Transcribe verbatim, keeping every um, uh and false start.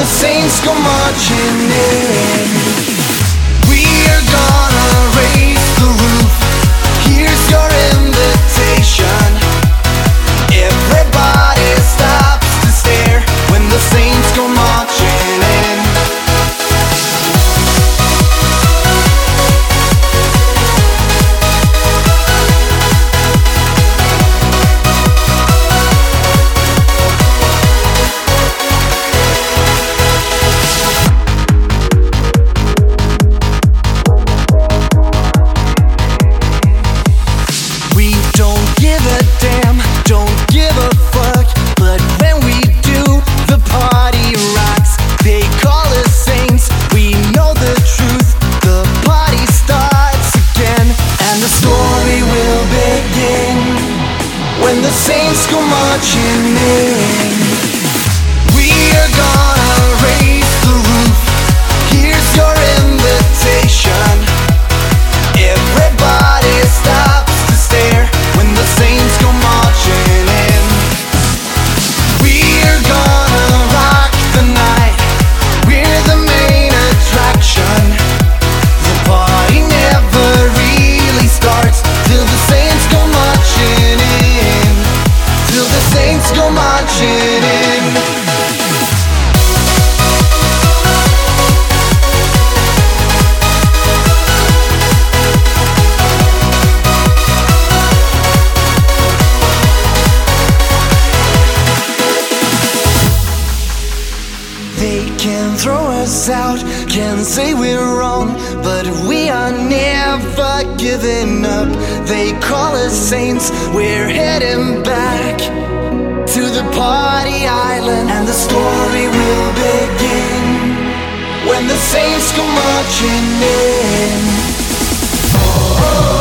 saints go marching in. We are gonna raise the roof. Here's your invitation. Everybody stops to stare when the saints go marching in. When the saints go marching in, we are gonna raise the roof. Here's your invitation. Everybody stops to stare when the saints go marching in. We are gonna rock the night. We're the main attraction. The party never really starts till the saints go marching in. Till the saints go marching in. They can throw us out, can say we're wrong, but we are never giving up. They call us saints, we're heading back to the party island, and the story will begin when the saints go marching in. Oh, oh.